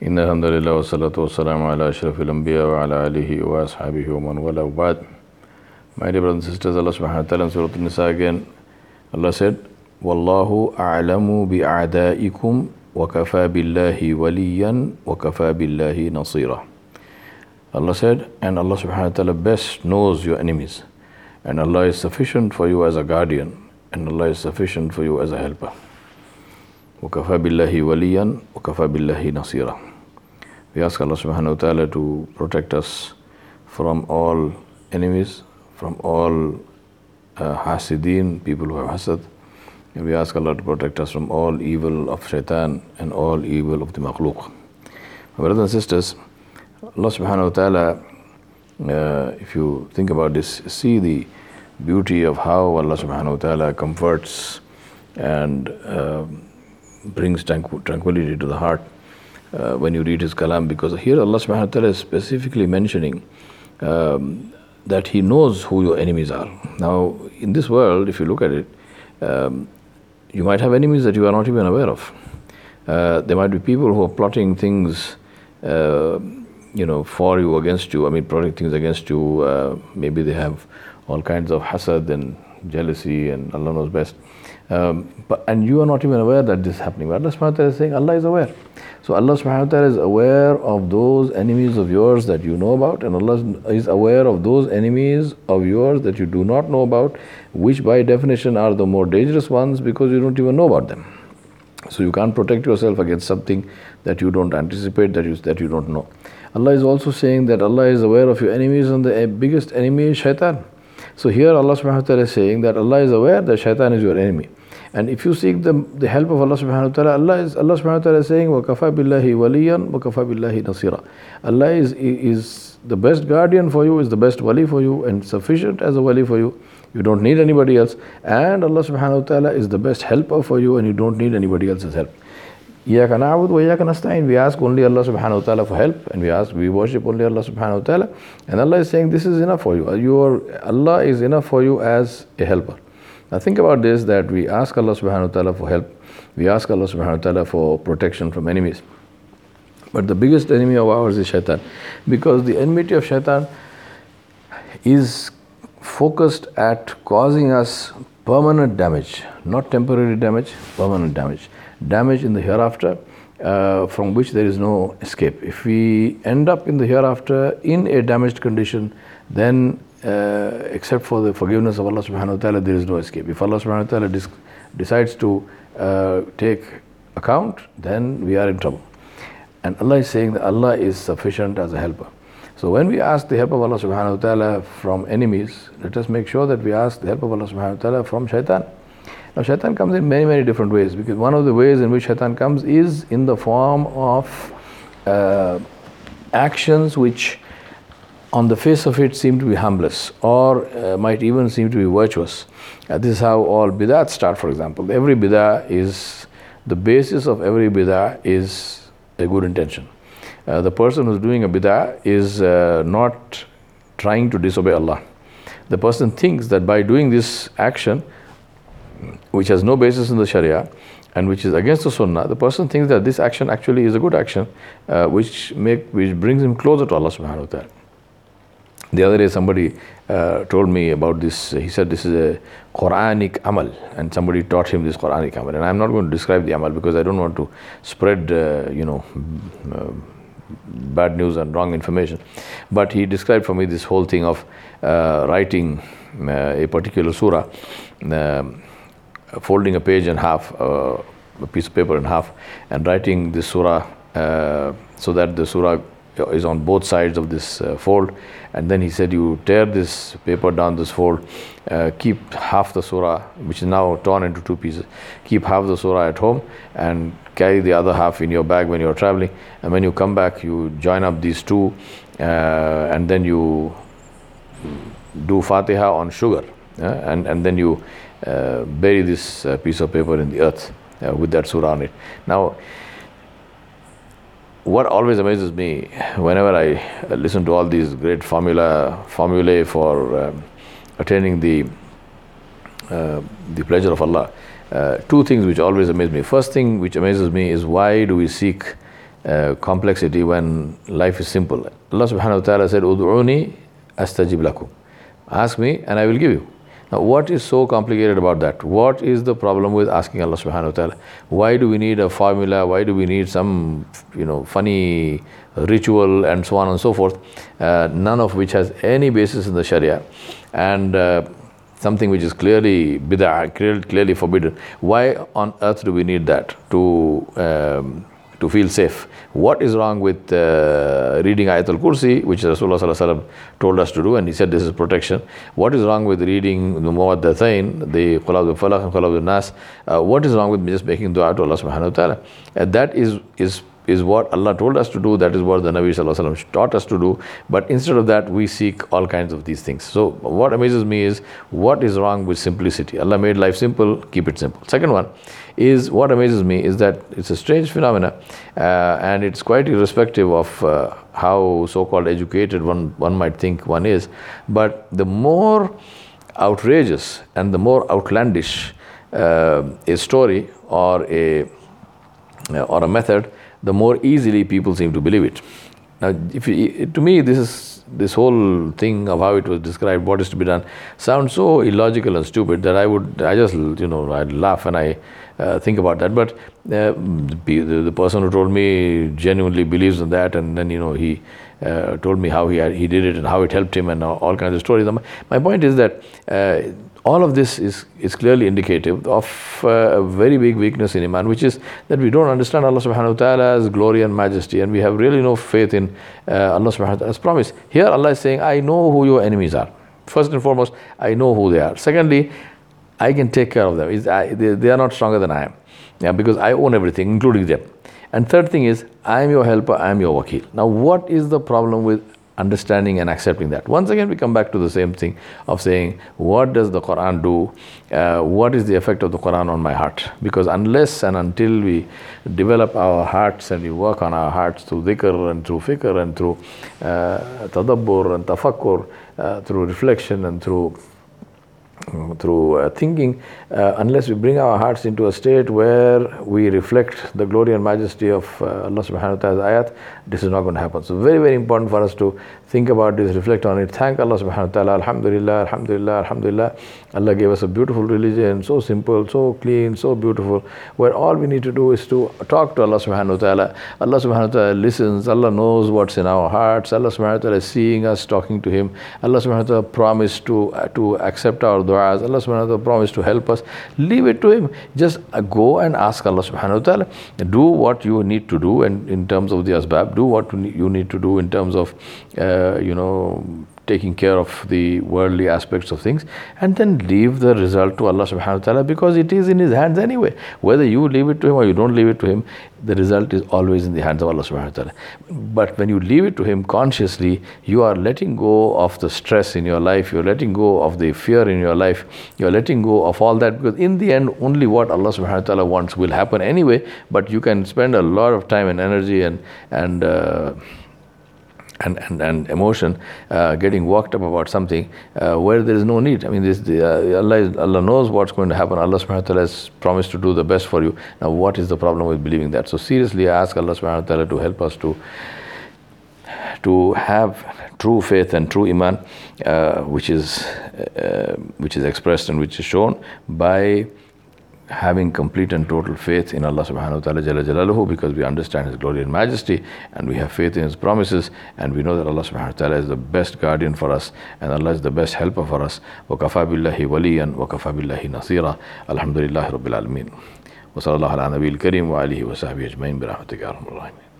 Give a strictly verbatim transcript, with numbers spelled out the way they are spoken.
إن الحمد لله والصلاة والسلام على أشرف الأنبياء وعلى آله وأصحابه ومن والاه وبعد. My dear brothers and sisters, Allah subhanahu wa ta'ala in Surah An-Nisa again, Allah said, وَاللَّهُ أَعْلَمُ بِأَعْدَائِكُمْ وَكَفَى بِاللَّهِ وَلِيًّا وَكَفَى بِاللَّهِ نَصِيرًا. Allah said, and Allah subhanahu wa ta'ala best knows your enemies, and Allah is sufficient for you as a guardian, and Allah is sufficient for you as a helper. وَكَفَى بِاللَّهِ وَلِيًّا وَكَفَى بِاللَّهِ نَصِيرًا. We ask Allah subhanahu wa ta'ala to protect us from all enemies, from all uh, hasideen, people who have hasad. And we ask Allah to protect us from all evil of shaitan and all evil of the makhluk. My brothers and sisters, Allah subhanahu wa ta'ala, uh, if you think about this, see the beauty of how Allah subhanahu wa ta'ala comforts and uh, brings tranqu- tranquility to the heart uh, when you read His kalam, because here Allah subhanahu wa ta'ala is specifically mentioning um, that He knows who your enemies are. Now, in this world, if you look at it, um, you might have enemies that you are not even aware of. Uh, there might be people who are plotting things, uh, you know, for you, against you. I mean, plotting things against you. Uh, maybe they have all kinds of hasad and jealousy, and Allah knows best. Um, but and you are not even aware that this is happening. But Allah subhanahu wa ta'ala is saying Allah is aware. So Allah subhanahu wa ta'ala is aware of those enemies of yours that you know about, and Allah is aware of those enemies of yours that you do not know about, which by definition are the more dangerous ones because you don't even know about them. So you can't protect yourself against something that you don't anticipate, that you, that you don't know. Allah is also saying that Allah is aware of your enemies, and the biggest enemy is shaitan. So here Allah subhanahu wa ta'ala is saying that Allah is aware that shaitan is your enemy. And if you seek the, the help of Allah subhanahu wa ta'ala, Allah is Allah subhanahu wa ta'ala is saying, وَكَفَى بِاللَّهِ وَلِيًّا وَكَفَى بِاللَّهِ نَصِيرًا. Allah is, is the best guardian for you, is the best wali for you, and sufficient as a wali for you. You don't need anybody else. And Allah subhanahu wa ta'ala is the best helper for you, and you don't need anybody else's help. إِيَّاكَ نَعْبُدُ وَإِيَّاكَ نَسْتَعِينُ. We ask only Allah subhanahu wa ta'ala for help, and we ask, we worship only Allah subhanahu wa ta'ala. And Allah is saying, this is enough for you. Your, Allah is enough for you as a helper. Now think about this, that we ask Allah subhanahu wa ta'ala for help. We ask Allah subhanahu wa ta'ala for protection from enemies. But the biggest enemy of ours is shaitan. Because the enmity of shaitan is focused at causing us permanent damage. Not temporary damage, permanent damage. Damage in the hereafter, uh, from which there is no escape. If we end up in the hereafter in a damaged condition, then uh, except for the forgiveness of Allah subhanahu wa ta'ala, there is no escape. If Allah subhanahu wa ta'ala dis- decides to uh, take account, then we are in trouble. And Allah is saying that Allah is sufficient as a helper. So when we ask the help of Allah subhanahu wa ta'ala from enemies, let us make sure that we ask the help of Allah subhanahu wa ta'ala from shaitan. Now shaitan comes in many, many different ways, because one of the ways in which shaitan comes is in the form of uh, actions which on the face of it seem to be harmless, or uh, might even seem to be virtuous. Uh, this is how all bid'ahs start, for example. Every bid'ah is, the basis of every bid'ah is a good intention. Uh, the person who's doing a bid'ah is uh, not trying to disobey Allah. The person thinks that by doing this action, which has no basis in the Sharia and which is against the Sunnah, the person thinks that this action actually is a good action, uh, which make which brings him closer to Allah subhanahu wa ta'ala. The other day somebody uh, told me about this. He said this is a Quranic amal, and somebody taught him this Quranic amal. And I'm not going to describe the amal because I don't want to spread, uh, you know, uh, bad news and wrong information. But he described for me this whole thing of uh, writing uh, a particular surah, uh, folding a page in half, uh, a piece of paper in half, and writing this surah uh, so that the surah is on both sides of this uh, fold. And then he said, you tear this paper down this fold, uh, keep half the surah, which is now torn into two pieces, keep half the surah at home and carry the other half in your bag when you're traveling. And when you come back, you join up these two, uh, and then you do Fatiha on sugar, uh, and, and then you uh, bury this uh, piece of paper in the earth uh, with that surah on it. Now, what always amazes me whenever I listen to all these great formula formulae for um, attaining the uh, the pleasure of Allah, uh, two things which always amaze me. First thing which amazes me is, why do we seek uh, complexity when life is simple. Allah subhanahu wa ta'ala said, Udu'uni astajib lakum. Ask me and I will give you. Now, what is so complicated about that? What is the problem with asking Allah subhanahu wa ta'ala? Why do we need a formula? Why do we need some, you know, funny ritual and so on and so forth? Uh, none of which has any basis in the Sharia, and uh, something which is clearly bid'ah, clearly, clearly forbidden. Why on earth do we need that to um, to feel safe? What is wrong with uh, reading Ayatul Kursi, which Rasulullah sallallahu alaihi wasallam told us to do, and he said this is protection? What is wrong with reading the Muwaddathain, the Qul A'udhu bi Falaq and Qul A'udhu bi Nas? Uh, what is wrong with just making dua to Allah subhanahu wa ta'ala? Uh, that is is is what Allah told us to do. That is what the Nabi sallallahu alaihi wasallam taught us to do. But instead of that, we seek all kinds of these things. So what amazes me is, what is wrong with simplicity? Allah made life simple, keep it simple. Second one is, what amazes me is that it's a strange phenomena, uh, and it's quite irrespective of uh, how so-called educated one, one might think one is. But the more outrageous and the more outlandish uh, a story or a or a method, the more easily people seem to believe it. Now, if you, to me, this is this whole thing of how it was described, what is to be done, sounds so illogical and stupid that I would, I just, you know, I'd laugh when I uh, think about that. But uh, the, the person who told me genuinely believes in that, and then, you know, he uh, told me how he had, he did it and how it helped him and all kinds of stories. My point is that uh, all of this is, is clearly indicative of uh, a very big weakness in Iman, which is that we don't understand Allah subhanahu wa ta'ala's glory and majesty, and we have really no faith in uh, Allah subhanahu wa ta'ala's promise. Here Allah is saying, I know who your enemies are. First and foremost, I know who they are. Secondly, I can take care of them. It's, I, they, they are not stronger than I am, yeah, because I own everything, including them. And third thing is, I am your helper, I am your wakil. Now, what is the problem with understanding and accepting that? Once again, we come back to the same thing of saying, what does the Quran do? Uh, what is the effect of the Quran on my heart? Because unless and until we develop our hearts and we work on our hearts through dhikr and through fikr and through uh, tadabbur and tafakkur, uh, through reflection and through through uh, thinking, uh, unless we bring our hearts into a state where we reflect the glory and majesty of uh, Allah subhanahu wa ta'ala's ayat, this is not going to happen. So very, very important for us to think about this, reflect on it, thank Allah subhanahu wa ta'ala, alhamdulillah, alhamdulillah, alhamdulillah. Allah gave us a beautiful religion, so simple, so clean, so beautiful, where all we need to do is to talk to Allah subhanahu wa ta'ala. Allah subhanahu wa ta'ala listens, Allah knows what's in our hearts, Allah subhanahu wa ta'ala is seeing us, talking to Him. Allah subhanahu wa ta'ala promised to, uh, to accept our du'as. Allah subhanahu wa ta'ala promised to help us. Leave it to Him. Just uh, go and ask Allah subhanahu wa ta'ala. Do what you need to do, and in terms of the asbab, do what you need to do in terms of, uh, you know, taking care of the worldly aspects of things, and then leave the result to Allah subhanahu wa ta'ala, because it is in His hands anyway. Whether you leave it to Him or you don't leave it to Him, the result is always in the hands of Allah subhanahu wa ta'ala. But when you leave it to Him consciously, you are letting go of the stress in your life, you're letting go of the fear in your life, you're letting go of all that, because in the end, only what Allah subhanahu wa ta'ala wants will happen anyway. But you can spend a lot of time and energy and, and uh, And, and, and emotion, uh, getting worked up about something uh, where there is no need. I mean, this, the, uh, Allah, is, Allah knows what's going to happen. Allah subhanahu wa ta'ala has promised to do the best for you. Now, what is the problem with believing that? So seriously, I ask Allah subhanahu wa ta'ala to help us to, to have true faith and true iman, uh, which is, uh, which is expressed and which is shown by having complete and total faith in Allah subhanahu wa ta'ala jalla jalaluhu, because we understand His glory and majesty, and we have faith in His promises, and we know that Allah subhanahu wa ta'ala is the best guardian for us, and Allah is the best helper for us. Wa kafa billahi waliyan wa kafa billahi nasira. Alhamdulillahi rabbil alameen. Wa sallallahu ala nabiyil kareem wa alihi wa sahbihi ajma'in bi rahmatika ya arhamar rahimin.